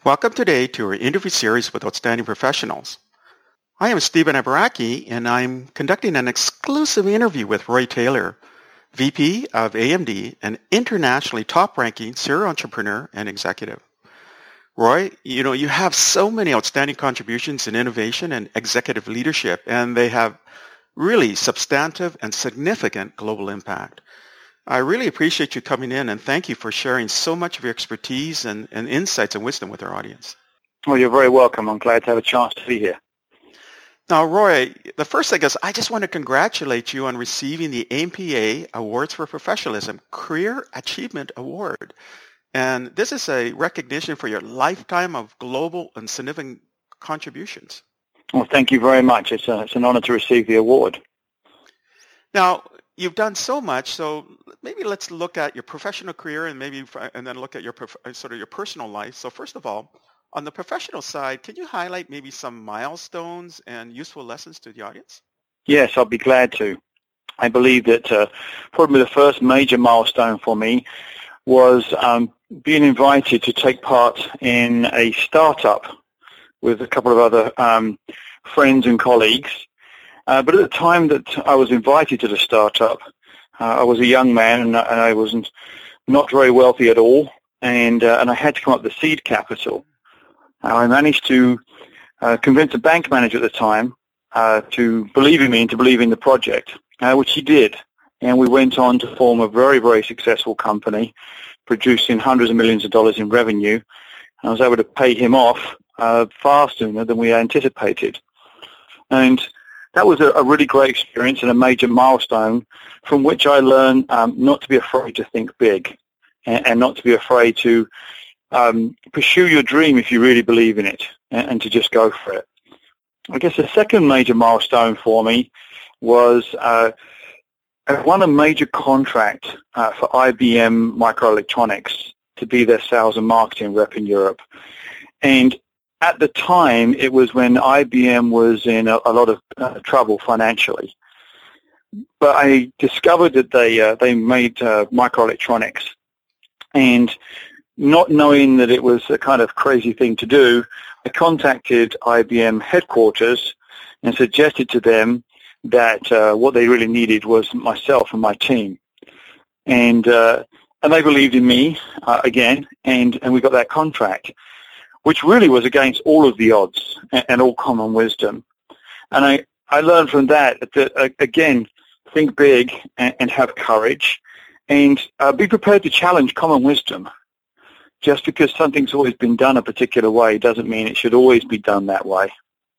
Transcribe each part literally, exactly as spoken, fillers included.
Welcome today to our interview series with outstanding professionals. I am Stephen Abaraki, and I'm conducting an exclusive interview with Roy Taylor, V P of A M D, an internationally top-ranking serial entrepreneur and executive. Roy, you know, you have so many outstanding contributions in innovation and executive leadership, and they have really substantive and significant global impact. I really appreciate you coming in, and thank you for sharing so much of your expertise and, and insights and wisdom with our audience. Well, you're very welcome. I'm glad to have a chance to be here. Now, Roy, the first thing is I just want to congratulate you on receiving the A M P A Awards for Professionalism Career Achievement Award. And this is a recognition for your lifetime of global and significant contributions. Well, thank you very much. It's, a, it's an honor to receive the award. Now, you've done so much, so maybe let's look at your professional career and maybe and then look at your sort of your personal life. So first of all, on the professional side, can you highlight maybe some milestones and useful lessons to the audience? Yes, I'll be glad to. I believe that uh, probably the first major milestone for me was um, being invited to take part in a startup with a couple of other um, friends and colleagues. Uh, but at the time that I was invited to the startup, uh, I was a young man and, and I wasn't not very wealthy at all, and uh, and I had to come up with the seed capital. Uh, I managed to uh, convince a bank manager at the time uh, to believe in me and to believe in the project, uh, which he did. And we went on to form a very, very successful company, producing hundreds of millions of dollars in revenue. And I was able to pay him off uh, far sooner than we anticipated. And that was a, a really great experience and a major milestone from which I learned um, not to be afraid to think big and, and not to be afraid to um, pursue your dream if you really believe in it and, and to just go for it. I guess the second major milestone for me was uh, I won a major contract uh, for I B M Microelectronics to be their sales and marketing rep in Europe. And at the time, it was when I B M was in a, a lot of uh, trouble financially. But I discovered that they uh, they made uh, microelectronics, and not knowing that it was a kind of crazy thing to do, I contacted I B M headquarters and suggested to them that uh, what they really needed was myself and my team, and uh, and they believed in me uh, again, and and we got that contract, which really was against all of the odds and, and all common wisdom. And I, I learned from that that, uh, again, think big and, and have courage, and uh, be prepared to challenge common wisdom. Just because something's always been done a particular way doesn't mean it should always be done that way.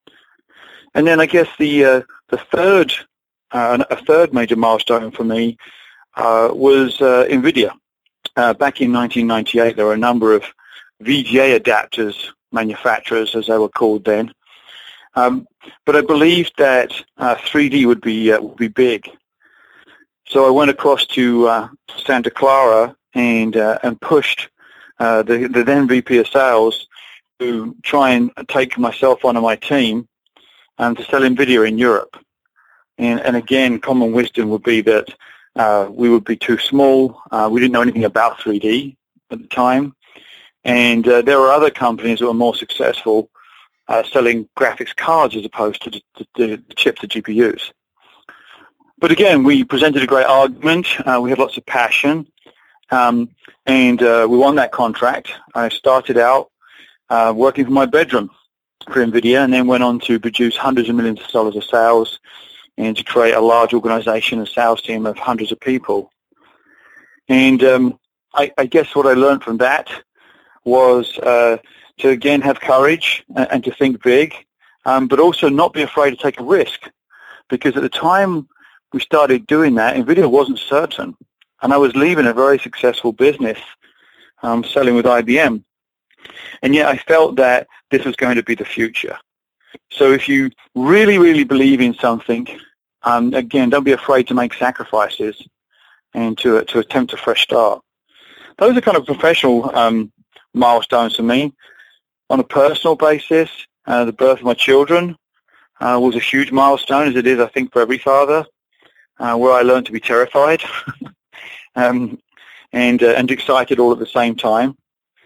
And then I guess the uh, the third, uh, a third major milestone for me uh, was uh, NVIDIA. Uh, back in nineteen ninety-eight, there were a number of V G A adapters manufacturers, as they were called then. Um, but I believed that uh, three D would be uh, would be big. So I went across to uh, Santa Clara and uh, and pushed uh, the, the then V P of Sales to try and take myself onto my team and to sell NVIDIA in Europe. And, and again, common wisdom would be that uh, we would be too small. Uh, we didn't know anything about three D at the time. And uh, there were other companies that were more successful uh, selling graphics cards as opposed to the, the, the chips, the G P Us. But again, we presented a great argument. Uh, we had lots of passion, um, and uh, we won that contract. I started out uh, working from my bedroom for NVIDIA, and then went on to produce hundreds of millions of dollars of sales and to create a large organization, a sales team of hundreds of people. And um, I, I guess what I learned from that was uh, to, again, have courage and, and to think big, um, but also not be afraid to take a risk. Because at the time we started doing that, NVIDIA wasn't certain. And I was leaving a very successful business um, selling with I B M. And yet I felt that this was going to be the future. So if you really, really believe in something, um, again, don't be afraid to make sacrifices and to, to attempt a fresh start. Those are kind of professional um, milestones for me. On a personal basis, uh, the birth of my children uh, was a huge milestone, as it is, I think, for every father, uh, where I learned to be terrified um, and, uh, and excited all at the same time.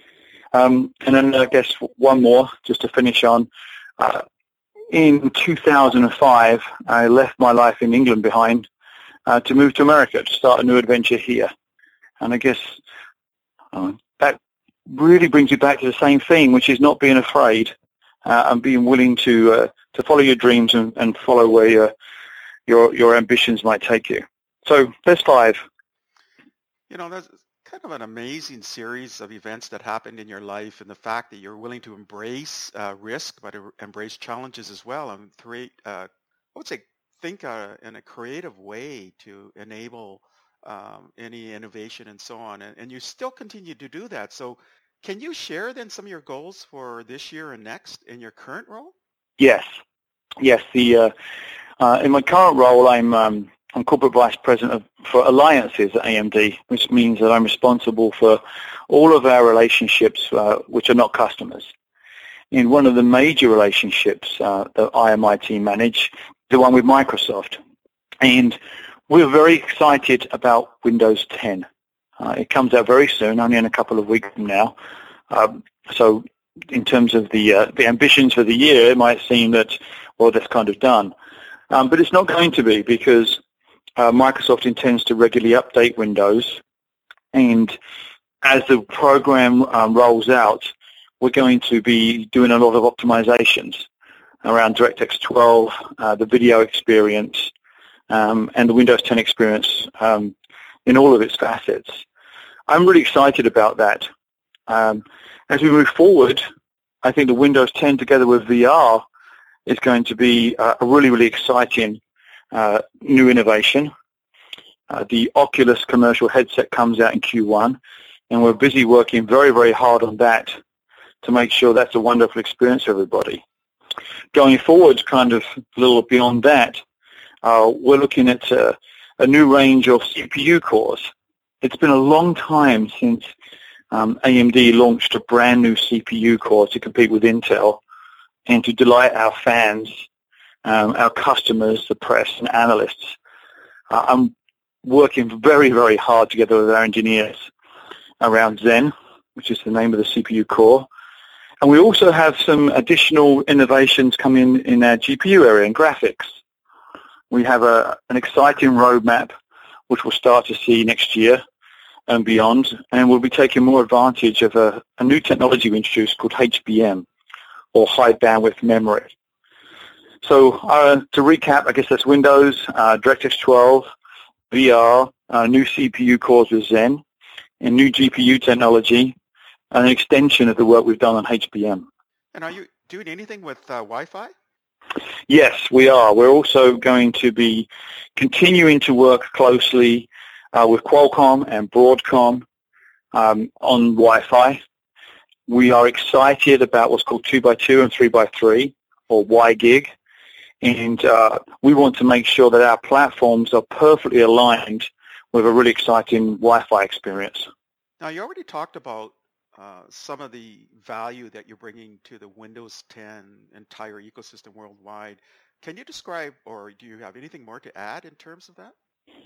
Um, and then I guess one more, just to finish on. Uh, in two thousand five, I left my life in England behind uh, to move to America to start a new adventure here. And I guess uh, that really brings you back to the same thing, which is not being afraid uh, and being willing to uh, to follow your dreams and, and follow where your, your your ambitions might take you. So there's five. You know, that's kind of an amazing series of events that happened in your life, and the fact that you're willing to embrace uh, risk, but uh, embrace challenges as well, and create, uh, I would say, think uh, in a creative way to enable um, any innovation and so on. And, and you still continue to do that. So can you share then some of your goals for this year and next in your current role? Yes. Yes. The uh, uh, in my current role, I'm um, I'm Corporate Vice President of, for Alliances at A M D, which means that I'm responsible for all of our relationships uh, which are not customers. And one of the major relationships uh, that I and my team manage, the one with Microsoft. And we're very excited about Windows ten. Uh, it comes out very soon, only in a couple of weeks from now. Um, so in terms of the uh, the ambitions for the year, it might seem that, well, that's kind of done. Um, but it's not going to be, because Uh, Microsoft intends to regularly update Windows, and as the program um, rolls out, we're going to be doing a lot of optimizations around DirectX twelve, uh, the video experience, um, and the Windows ten experience um, in all of its facets. I'm really excited about that. Um, as we move forward, I think the Windows ten together with V R is going to be uh, a really, really exciting Uh, new innovation. Uh, the Oculus commercial headset comes out in Q one, and we're busy working very, very hard on that to make sure that's a wonderful experience for everybody. Going forward, kind of a little beyond that, uh, we're looking at uh, a new range of C P U cores. It's been a long time since um, A M D launched a brand new C P U core to compete with Intel and to delight our fans, Um, our customers, the press, and analysts. Uh, I'm working very, very hard together with our engineers around Zen, which is the name of the C P U core. And we also have some additional innovations coming in our G P U area and graphics. We have a, an exciting roadmap, which we'll start to see next year and beyond, and we'll be taking more advantage of a, a new technology we introduced called H B M, or High Bandwidth Memory. So uh, to recap, I guess that's Windows, uh, DirectX twelve, V R, uh, new C P U cores with Zen, and new G P U technology, and an extension of the work we've done on H B M. And are you doing anything with uh, Wi-Fi? Yes, we are. We're also going to be continuing to work closely uh, with Qualcomm and Broadcom um, on Wi-Fi. We are excited about what's called two by two and three by three, or WiGig. And uh, we want to make sure that our platforms are perfectly aligned with a really exciting Wi-Fi experience. Now, you already talked about uh, some of the value that you're bringing to the Windows ten entire ecosystem worldwide. Can you describe, or do you have anything more to add in terms of that?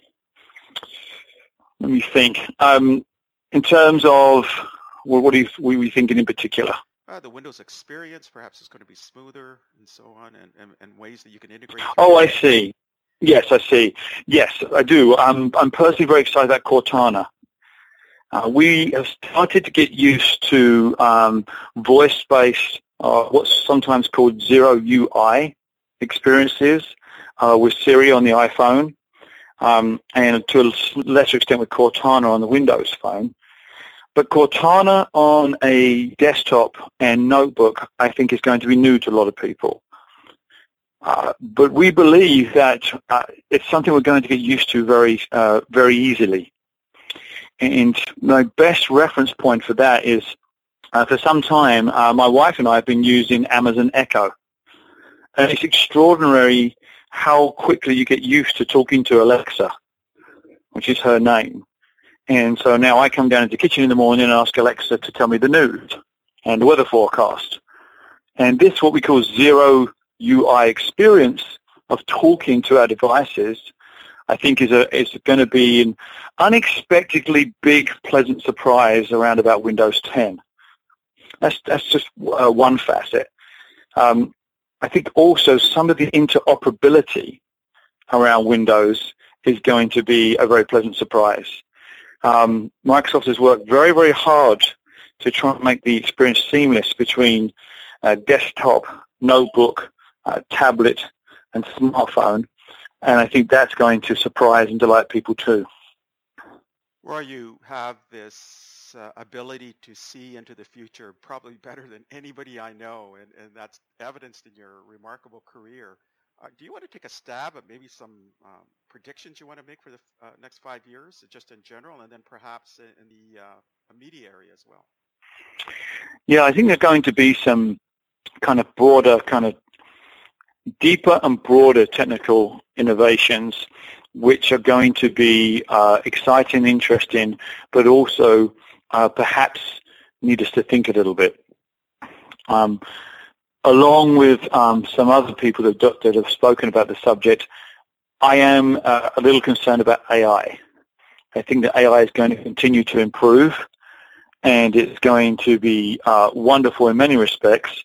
Let me think. Um, in terms of, well, what, are you, what are we thinking in particular? Uh, the Windows experience, perhaps it's going to be smoother and so on, and, and, and ways that you can integrate. Oh, I see. Yes, I see. Yes, I do. I'm, I'm personally very excited about Cortana. Uh, we have started to get used to um, voice-based, uh, what's sometimes called zero U I experiences uh, with Siri on the iPhone, um, and to a lesser extent with Cortana on the Windows phone. But Cortana on a desktop and notebook, I think, is going to be new to a lot of people. Uh, but we believe that uh, it's something we're going to get used to very, uh, very easily. And my best reference point for that is, uh, for some time, uh, my wife and I have been using Amazon Echo. And it's extraordinary how quickly you get used to talking to Alexa, which is her name. And so now I come down to the kitchen in the morning and ask Alexa to tell me the news and the weather forecast. And this, what we call zero U I experience of talking to our devices, I think is a is going to be an unexpectedly big, pleasant surprise around about Windows ten. That's that's just uh, one facet. Um, I think also some of the interoperability around Windows is going to be a very pleasant surprise. Um, Microsoft has worked very, very hard to try and make the experience seamless between uh, desktop, notebook, uh, tablet, and smartphone, and I think that's going to surprise and delight people too. Where you have this uh, ability to see into the future probably better than anybody I know, and, and that's evidenced in your remarkable career. Uh, do you want to take a stab at maybe some um, predictions you want to make for the uh, next five years, just in general, and then perhaps in, in the uh, media area as well? Yeah, I think there are going to be some kind of broader, kind of deeper and broader technical innovations which are going to be uh, exciting, interesting, but also uh, perhaps need us to think a little bit. Um, along with um, some other people that, that have spoken about the subject, I am uh, a little concerned about A I. I think that A I is going to continue to improve, and it's going to be uh, wonderful in many respects.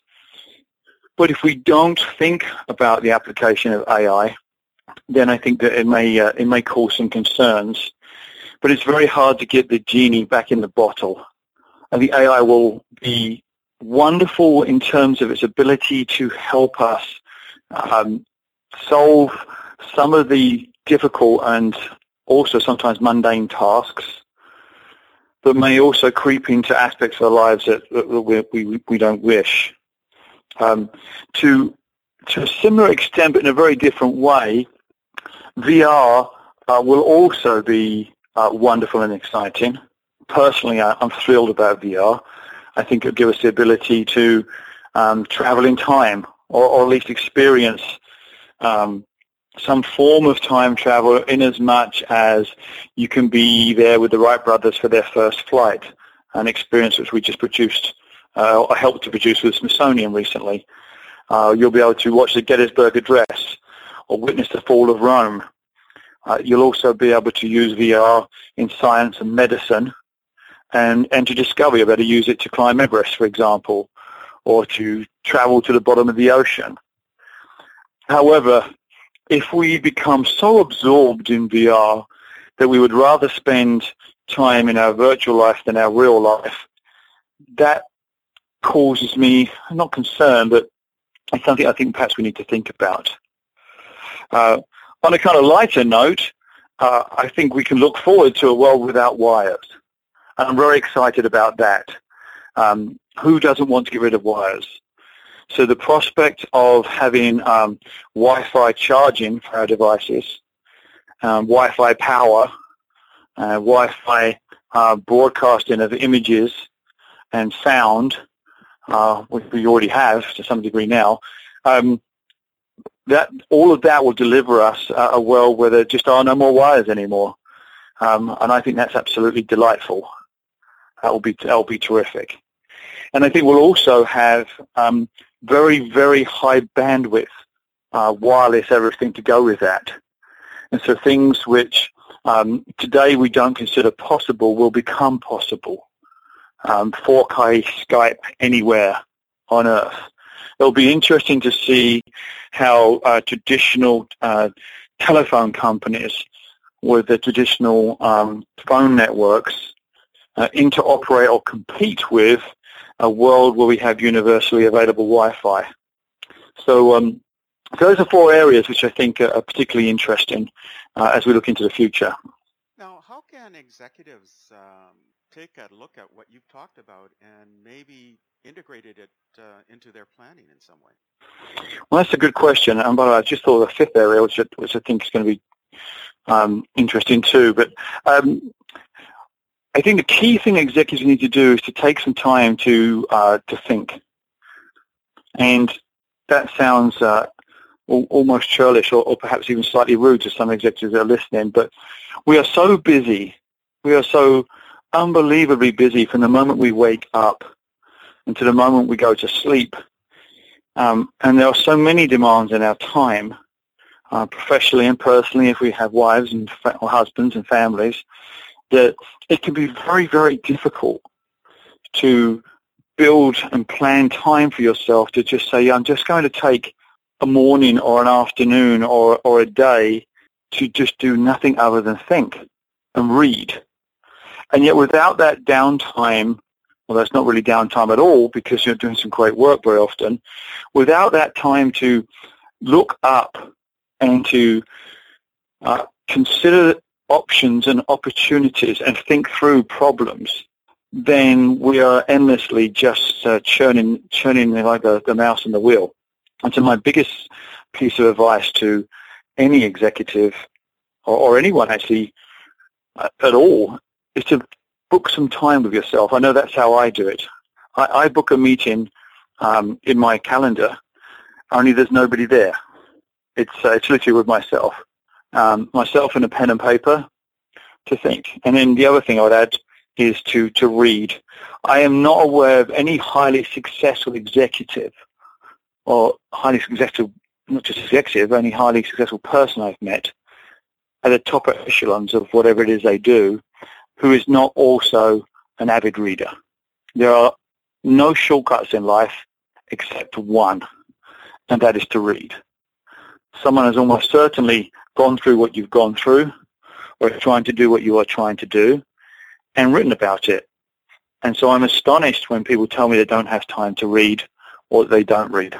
But if we don't think about the application of A I, then I think that it may uh, it may cause some concerns. But it's very hard to get the genie back in the bottle. I think A I will be wonderful in terms of its ability to help us um, solve some of the difficult and also sometimes mundane tasks, but may also creep into aspects of our lives that, that we, we, we don't wish. Um, to, to a similar extent, but in a very different way, V R uh, will also be uh, wonderful and exciting. Personally, I, I'm thrilled about V R. I think it'll give us the ability to um, travel in time, or, or at least experience um, some form of time travel, in as much as you can be there with the Wright brothers for their first flight, an experience which we just produced, uh, or helped to produce with the Smithsonian recently. Uh, you'll be able to watch the Gettysburg Address or witness the fall of Rome. Uh, you'll also be able to use V R in science and medicine, and, and to discover. You'll be able to use it to climb Everest, for example, or to travel to the bottom of the ocean. However, if we become so absorbed in V R that we would rather spend time in our virtual life than our real life, that causes me, not concern, but it's something I think perhaps we need to think about. Uh, on a kind of lighter note, uh, I think we can look forward to a world without wires. And I'm very excited about that. Um, who doesn't want to get rid of wires? So the prospect of having um, Wi-Fi charging for our devices, um, Wi-Fi power, uh, Wi-Fi uh, broadcasting of images and sound, uh, which we already have to some degree now, um, that all of that will deliver us a, a world where there just are no more wires anymore. Um, and I think that's absolutely delightful. That will be, that will be terrific. And I think we'll also have um, very, very high bandwidth uh, wireless everything to go with that. And so things which um, today we don't consider possible will become possible. Um, four K Skype anywhere on Earth. It'll be interesting to see how uh, traditional uh, telephone companies with the traditional um, phone networks uh, interoperate or compete with a world where we have universally available Wi-Fi. So um, those are four areas which I think are particularly interesting uh, as we look into the future. Now, how can executives um, take a look at what you've talked about and maybe integrated it uh, into their planning in some way? Well, that's a good question. And by the way, I just thought of a fifth area, which I, which I think is going to be um, interesting too. But um, I think the key thing executives need to do is to take some time to uh, to think. And that sounds uh, almost churlish or, or perhaps even slightly rude to some executives that are listening, but we are so busy. We are so unbelievably busy from the moment we wake up until the moment we go to sleep. Um, and there are so many demands in our time, uh, professionally and personally, if we have wives and fa- or husbands and families, that it can be very, very difficult to build and plan time for yourself to just say, I'm just going to take a morning or an afternoon or, or a day to just do nothing other than think and read. And yet without that downtime, well, that's not really downtime at all because you're doing some great work very often, without that time to look up and to uh, consider options and opportunities and think through problems, then we are endlessly just uh, churning, churning like a, the mouse in the wheel. And so my biggest piece of advice to any executive or, or anyone actually uh, at all is to book some time with yourself. I know that's how I do it. I, I book a meeting um, in my calendar, only there's nobody there. It's, uh, it's literally with myself, um, myself and a pen and paper to think. And then the other thing I would add is to, to read. I am not aware of any highly successful executive or highly successful, not just executive, any highly successful person I've met at the top echelons of whatever it is they do who is not also an avid reader. There are no shortcuts in life except one, and that is to read. Someone has almost certainly gone through what you've gone through or is trying to do what you are trying to do and written about it. And so I'm astonished when people tell me they don't have time to read or they don't read.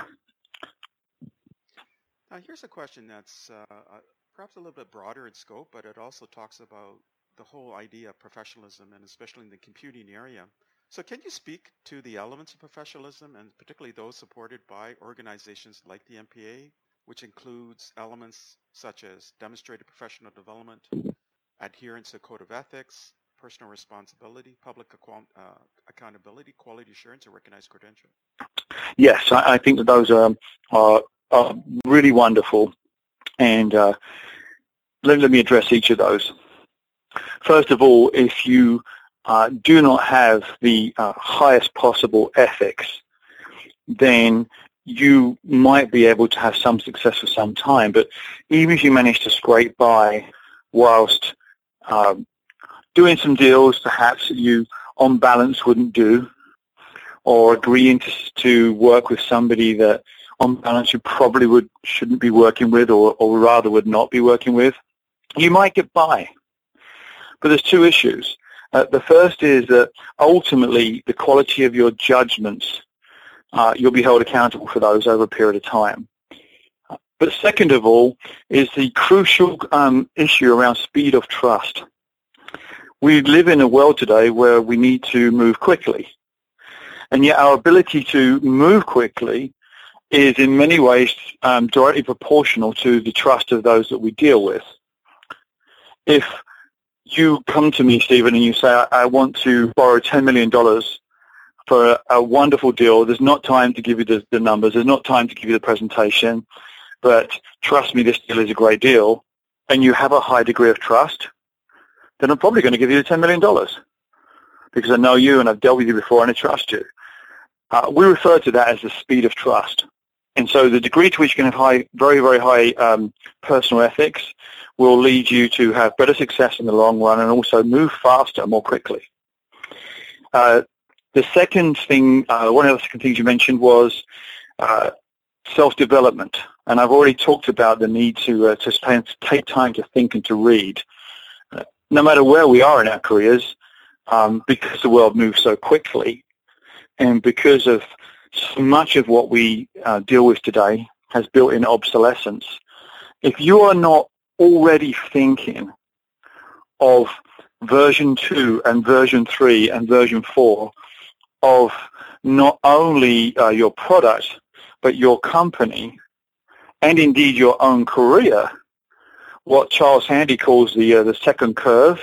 Now, here's a question that's uh, perhaps a little bit broader in scope, but it also talks about the whole idea of professionalism, and especially in the computing area. So can you speak to the elements of professionalism, and particularly those supported by organizations like the M P A, which includes elements such as demonstrated professional development, adherence to code of ethics, personal responsibility, public uh, accountability, quality assurance, and recognized credential? Yes, I, I think that those are, are, are really wonderful, and uh, let, let me address each of those. First of all, if you uh, do not have the uh, highest possible ethics, then you might be able to have some success for some time, but even if you manage to scrape by whilst um, doing some deals perhaps that you on balance wouldn't do, or agreeing to, to work with somebody that on balance you probably would shouldn't be working with, or, or rather would not be working with, you might get by. But there's two issues. Uh, the first is that ultimately the quality of your judgments, uh, you'll be held accountable for those over a period of time. But second of all is the crucial um, issue around speed of trust. We live in a world today where we need to move quickly. And yet our ability to move quickly is in many ways um, directly proportional to the trust of those that we deal with. If you come to me, Stephen, and you say, I, I want to borrow ten million dollars for a, a wonderful deal, there's not time to give you the, the numbers, there's not time to give you the presentation, but trust me, this deal is a great deal, and you have a high degree of trust, then I'm probably going to give you the ten million dollars because I know you and I've dealt with you before and I trust you. Uh, we refer to that as the speed of trust. And so the degree to which you can have high, very, very high um, personal ethics will lead you to have better success in the long run and also move faster, more quickly. Uh, the second thing, uh, one of the second things you mentioned was uh, self-development. And I've already talked about the need to, uh, to spend, take time to think and to read. Uh, no matter where we are in our careers, um, because the world moves so quickly and because of so much of what we uh, deal with today has built-in obsolescence, if you are not already thinking of version two and version three and version four of not only uh, your product, but your company and indeed your own career, what Charles Handy calls the, uh, the second curve,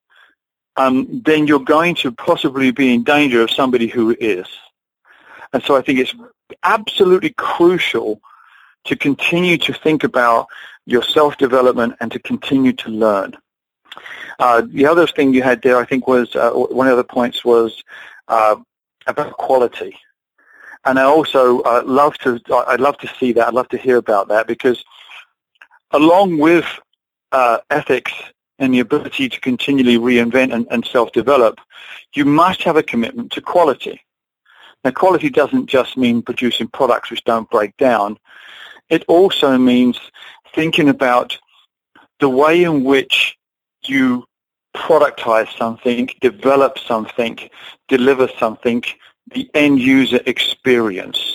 um, then you're going to possibly be in danger of somebody who is. And so I think it's absolutely crucial to continue to think about your self-development and to continue to learn. Uh, the other thing you had there, I think, was uh, one of the points was uh, about quality. And I also uh, love to, I'd love to see that. I'd love to hear about that because along with uh, ethics and the ability to continually reinvent and, and self-develop, you must have a commitment to quality. Now, quality doesn't just mean producing products which don't break down. It also means thinking about the way in which you productize something, develop something, deliver something, the end user experience.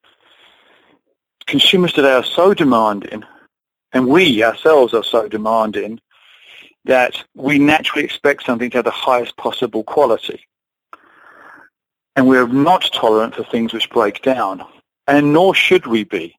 Consumers today are so demanding, and we ourselves are so demanding, that we naturally expect something to have the highest possible quality. And we're not tolerant for things which break down, and nor should we be.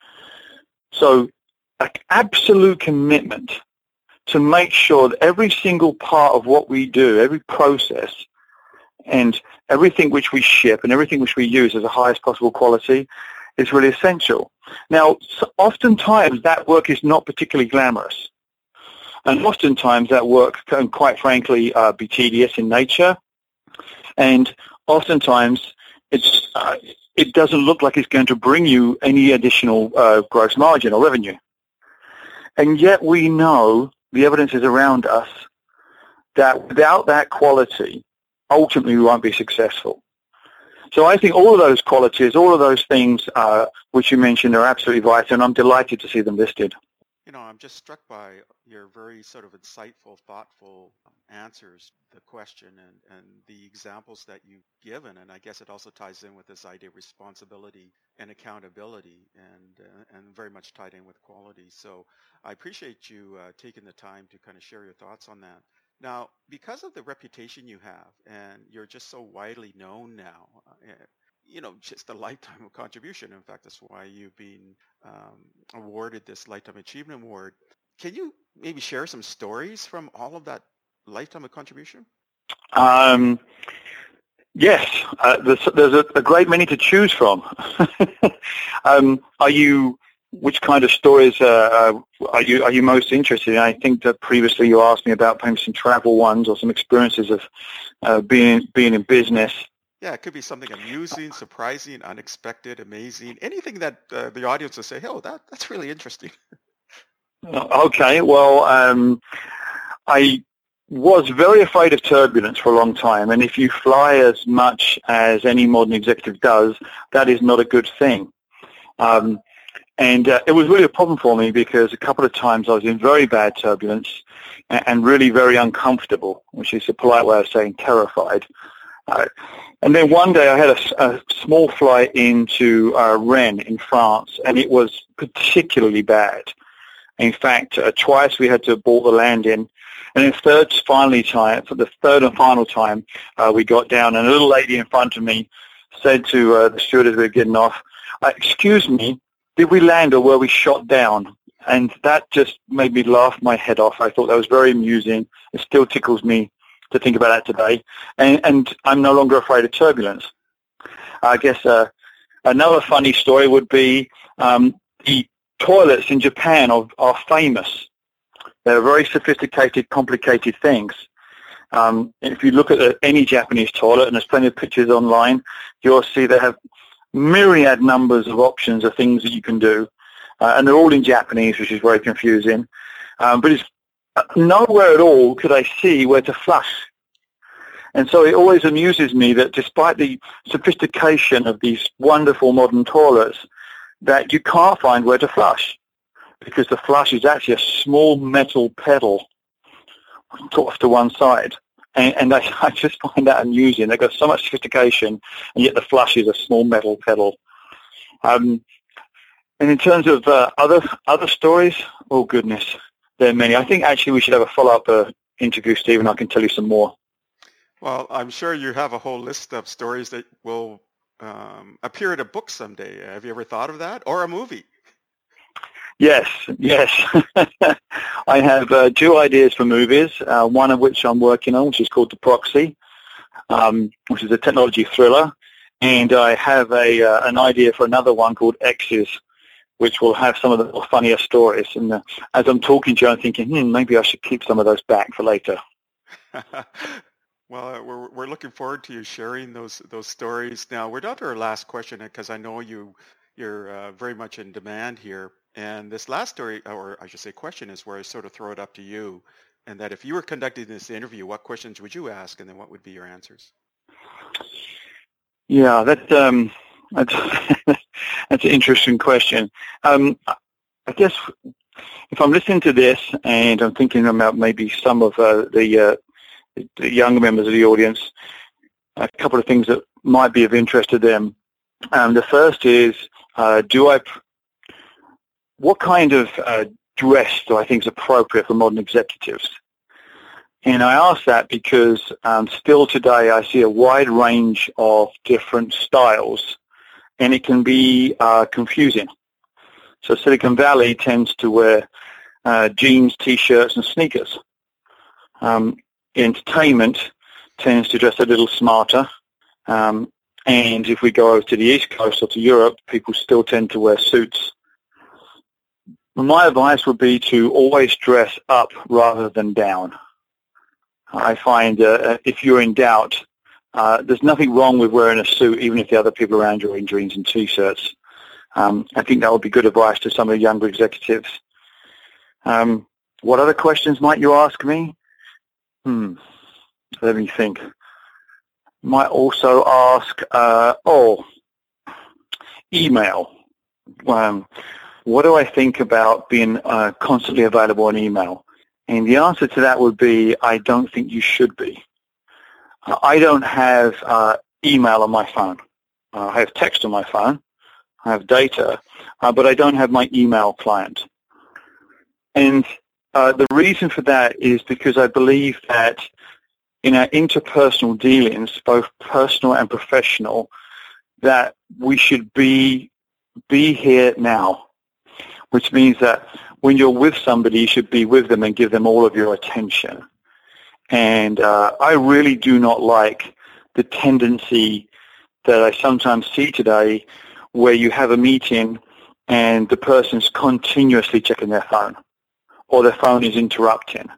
So an absolute commitment to make sure that every single part of what we do, every process, and everything which we ship and everything which we use is the highest possible quality is really essential. Now, so oftentimes that work is not particularly glamorous. And oftentimes that work can, quite frankly, uh, be tedious in nature. And oftentimes it's, uh, it doesn't look like it's going to bring you any additional uh, gross margin or revenue. And yet we know, the evidence is around us, that without that quality, ultimately we won't be successful. So I think all of those qualities, all of those things uh, which you mentioned are absolutely vital, and I'm delighted to see them listed. You know, I'm just struck by your very sort of insightful, thoughtful answers to the question and, and the examples that you've given. And I guess it also ties in with this idea of responsibility and accountability and, uh, and very much tied in with quality. So I appreciate you uh, taking the time to kind of share your thoughts on that. Now, because of the reputation you have, and you're just so widely known now, uh, you know, just a lifetime of contribution. In fact, that's why you've been um, awarded this Lifetime Achievement Award. Can you maybe share some stories from all of that lifetime of contribution? Um, yes, uh, there's, there's a, a great many to choose from. um, are you? Which kind of stories uh, are you are you most interested in? I think that previously you asked me about maybe some travel ones or some experiences of uh, being being in business. Yeah, it could be something amusing, surprising, unexpected, amazing, anything that uh, the audience will say, oh, that, that's really interesting. Okay, well, um, I was very afraid of turbulence for a long time, and if you fly as much as any modern executive does, that is not a good thing. Um, and uh, it was really a problem for me because a couple of times I was in very bad turbulence and, and really very uncomfortable, which is a polite way of saying terrified. Uh, and then one day I had a, a small flight into uh, Rennes in France, and it was particularly bad. In fact, uh, twice we had to abort the landing, and then third, finally time, for the third and final time, uh, we got down, and a little lady in front of me said to uh, the stewardess we were getting off, uh, excuse me, did we land or were we shot down? And that just made me laugh my head off. I thought that was very amusing. It still tickles me to think about that today. And, and I'm no longer afraid of turbulence. I guess uh, another funny story would be um, the toilets in Japan are, are famous. They're very sophisticated, complicated things. Um, if you look at a, any Japanese toilet, and there's plenty of pictures online, you'll see they have myriad numbers of options of things that you can do. Uh, and they're all in Japanese, which is very confusing. Um, but it's nowhere at all could I see where to flush. And so it always amuses me that despite the sophistication of these wonderful modern toilets, that you can't find where to flush, because the flush is actually a small metal pedal off to one side. And, and I, I just find that amusing. They've got so much sophistication, and yet the flush is a small metal pedal. Um, and in terms of uh, other other stories, oh goodness, there are many. I think actually we should have a follow-up uh, interview, Stephen. I can tell you some more. Well, I'm sure you have a whole list of stories that will um, appear in a book someday. Have you ever thought of that? Or a movie? Yes, yes. I have uh, two ideas for movies, uh, one of which I'm working on, which is called The Proxy, um, which is a technology thriller. And I have a uh, an idea for another one called X's, which will have some of the funnier stories. And uh, as I'm talking to you, I'm thinking, hmm, maybe I should keep some of those back for later. Well, uh, we're we're looking forward to you sharing those those stories. Now, we're down to our last question because I know you you're uh, very much in demand here. And this last story, or I should say question, is where I sort of throw it up to you. And that if you were conducting this interview, what questions would you ask, and then what would be your answers? Yeah, that, um, that's, that's an interesting question. Um, I guess if I'm listening to this and I'm thinking about maybe some of uh, the, uh, the younger members of the audience, a couple of things that might be of interest to them. Um, the first is, uh, do I, what kind of uh, dress do I think is appropriate for modern executives? And I ask that because um, still today I see a wide range of different styles, and it can be uh, confusing. So Silicon Valley tends to wear uh, jeans, T-shirts, and sneakers. Um, entertainment tends to dress a little smarter. Um, and if we go over to the East Coast or to Europe, people still tend to wear suits. My advice would be to always dress up rather than down. I find uh, if you're in doubt, uh, there's nothing wrong with wearing a suit, even if the other people around you are in jeans and T-shirts. Um, I think that would be good advice to some of the younger executives. Um, what other questions might you ask me? Hmm. Let me think. Might also ask, uh, oh, email. Um, what do I think about being uh, constantly available on email? And the answer to that would be, I don't think you should be. I don't have uh, email on my phone. Uh, I have text on my phone. I have data, uh, but I don't have my email client. And uh, the reason for that is because I believe that in our interpersonal dealings, both personal and professional, that we should be be here now, which means that when you're with somebody, you should be with them and give them all of your attention. And uh, I really do not like the tendency that I sometimes see today where you have a meeting and the person's continuously checking their phone or their phone is interrupting.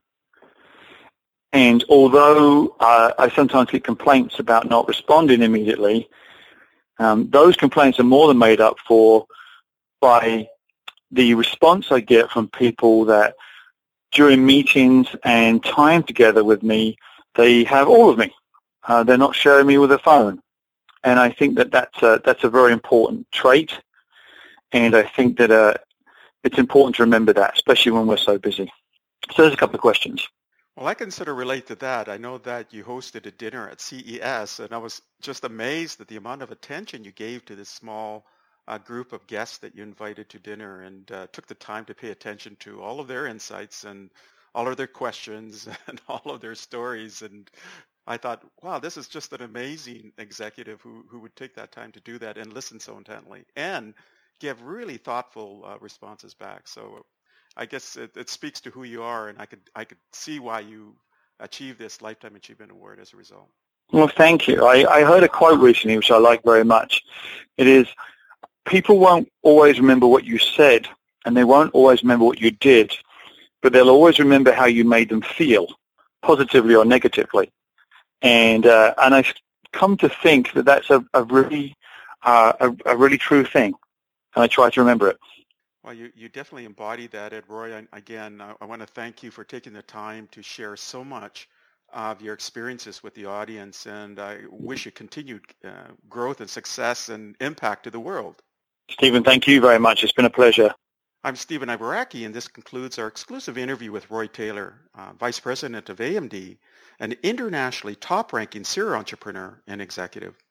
And although uh, I sometimes get complaints about not responding immediately, um, those complaints are more than made up for by the response I get from people that during meetings and time together with me, they have all of me. Uh, they're not sharing me with a phone. And I think that that's a, that's a very important trait. And I think that uh, it's important to remember that, especially when we're so busy. So there's a couple of questions. Well, I can sort of relate to that. I know that you hosted a dinner at C E S, and I was just amazed at the amount of attention you gave to this small uh, group of guests that you invited to dinner, and uh, took the time to pay attention to all of their insights and all of their questions and all of their stories. And I thought, wow, this is just an amazing executive who, who would take that time to do that and listen so intently and give really thoughtful uh, responses back. So I guess it, it speaks to who you are, and I could I could see why you achieved this Lifetime Achievement Award as a result. Well, thank you. I, I heard a quote recently, which I like very much. It is, people won't always remember what you said, and they won't always remember what you did, but they'll always remember how you made them feel, positively or negatively. And uh, and I've come to think that that's a, a really uh, a, a really true thing, and I try to remember it. Well, you, you definitely embody that, Ed Roy. And again, I, I want to thank you for taking the time to share so much of your experiences with the audience, and I wish you continued uh, growth and success and impact to the world. Stephen, thank you very much. It's been a pleasure. I'm Stephen Ibaraki, and this concludes our exclusive interview with Roy Taylor, uh, Vice President of A M D, an internationally top-ranking serial entrepreneur and executive.